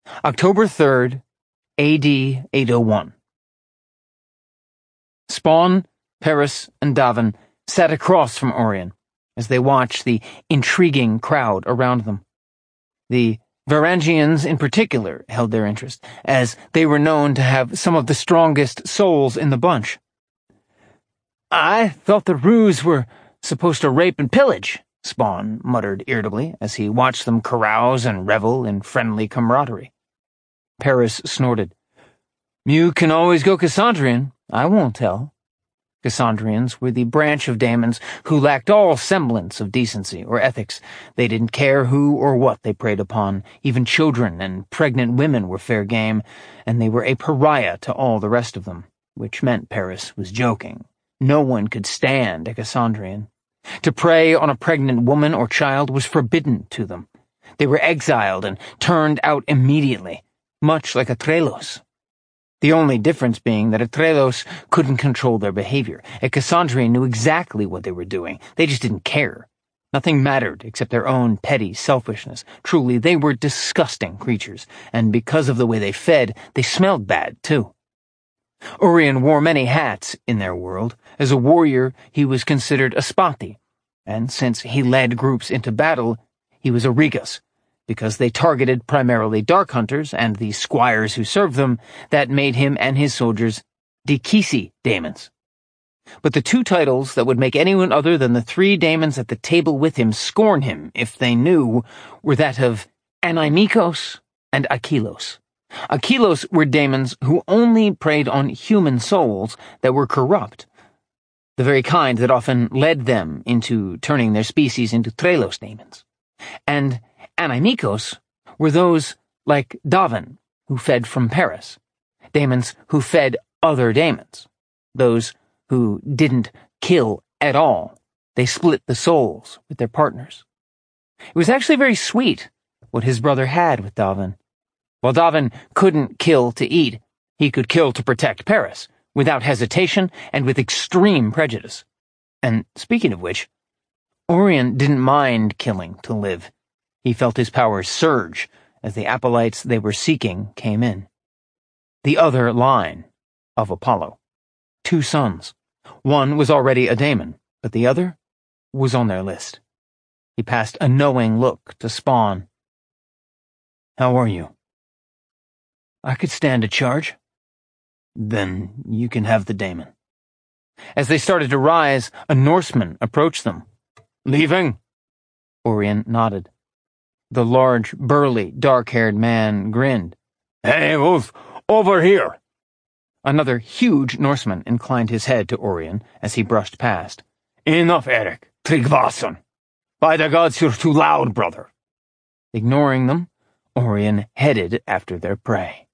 October 3rd, AD 801. Spawn, Paris, and Davin sat across from Orion as they watched the intriguing crowd around them. The Varangians in particular held their interest, as they were known to have some of the strongest souls in the bunch. "I thought the Roos were supposed to rape and pillage," Spawn muttered irritably as he watched them carouse and revel in friendly camaraderie. Paris snorted. "You can always go Cassandrian. I won't tell." Cassandrians were the branch of daemons who lacked all semblance of decency or ethics. They didn't care who or what they preyed upon. Even children and pregnant women were fair game, and they were a pariah to all the rest of them, which meant Paris was joking. No one could stand a Cassandrian. To prey on a pregnant woman or child was forbidden to them. They were exiled and turned out immediately, much like Atrelos. The only difference being that Atrelos couldn't control their behavior. A Cassandrian knew exactly what they were doing. They just didn't care. Nothing mattered except their own petty selfishness. Truly, they were disgusting creatures, and because of the way they fed, they smelled bad, too. Orion wore many hats in their world. As a warrior, he was considered a Spati, and since he led groups into battle, he was a Regus. Because they targeted primarily dark hunters and the squires who served them, that made him and his soldiers Dikisi daemons. But the two titles that would make anyone other than the three daemons at the table with him scorn him if they knew were that of Anaimikos and Achelos. Achelos were daemons who only preyed on human souls that were corrupt, the very kind that often led them into turning their species into Trelos daemons. And Anaimikos were those like Davin, who fed from Paris, daemons who fed other daemons, those who didn't kill at all. They split the souls with their partners. It was actually very sweet what his brother had with Davin. While Davin couldn't kill to eat, he could kill to protect Paris, without hesitation and with extreme prejudice. And speaking of which, Orion didn't mind killing to live. He felt his powers surge as the acolytes they were seeking came in. The other line of Apollo. 2 sons. One was already a daemon, but the other was on their list. He passed a knowing look to Spawn. "How are you?" "I could stand a charge." "Then you can have the daemon." As they started to rise, a Norseman approached them. "Leaving?" Orion nodded. The large, burly, dark-haired man grinned. "Hey, Wolf, over here!" Another huge Norseman inclined his head to Orion as he brushed past. "Enough, Eric. Tryggvason. By the gods, you're too loud, brother." Ignoring them, Orion headed after their prey.